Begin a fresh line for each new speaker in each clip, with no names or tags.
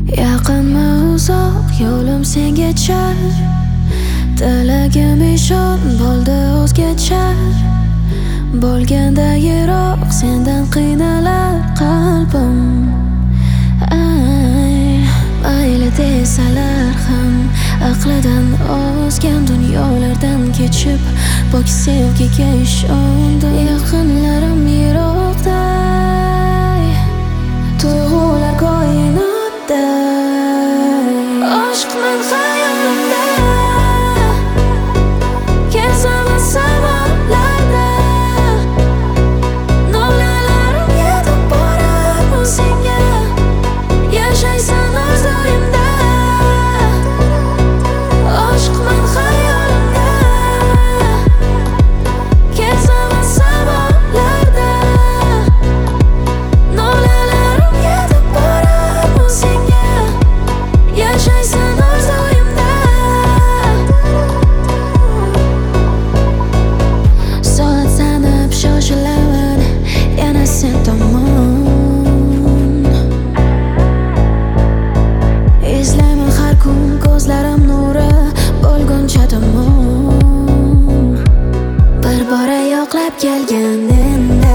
Yaqinmi uzoq yo'lim sengacha, tilagim ishon bo'ldi o'zgacha. Bo'lganda yiroq sendan qiynalar qalbim. Mayli desalar ham aqlidan ozgan dunyolardan kechib pok sevgiga ishondim. Yaqinlarim yiroqda, tuyg'ular koinotda. Aşkman hayolimda, kezaman samolarda. Nolalarim yetib borar senga, yashaysan orzuimda. Aşkman hayolimda, kezaman samolarda. Nolalarim yetib borar senga, yashaysan orzuimda. Soat sanab shoshilaman yana sen tomon. Izlayman har kun ko'zlarim nuri bo'lguncha tomon. Bir bora yo'qlab kelgan endi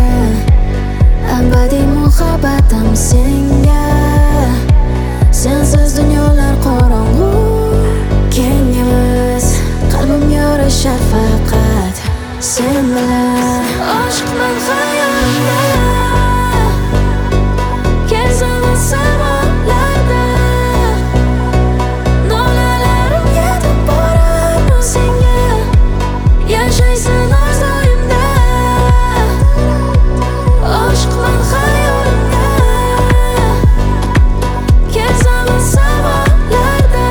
abadiy muhabbatim senga. Sensiz dunyolar qorong'u, keng emas. Qalbim yorishar faqat sen bilan. Aşkman hayolimda, kezaman samolarda. Nolalarim yetib borar senga, yashaysan orzuimda. Aşkman hayolimda, kezaman samolarda.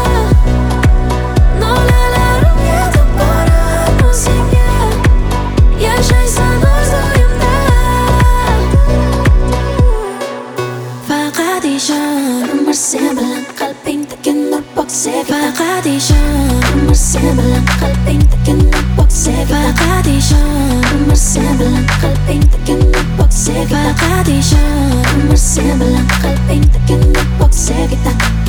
Nolalarim yetib borar senga, yashaysan orzuimda. Faqat ishon, umr sen bilan qalbingdagi nur pok sevgi. Faqat ishon, umr sen bilan qalbingdagi nur pok sevgi. Faqat ishon, umr sen bilan qalbingdagi nur pok sevgi. Faqat ishon, umr sen bilan qalbingdagi nur pok sevgi.